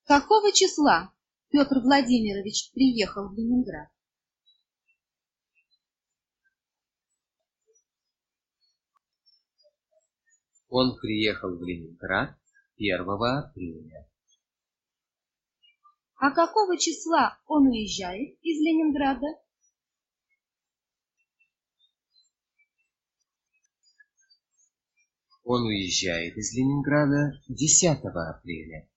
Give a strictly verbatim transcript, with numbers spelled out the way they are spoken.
Какого числа Петр Владимирович приехал в Ленинград? Он приехал в Ленинград первого апреля. А какого числа он уезжает из Ленинграда? Он уезжает из Ленинграда десятого апреля.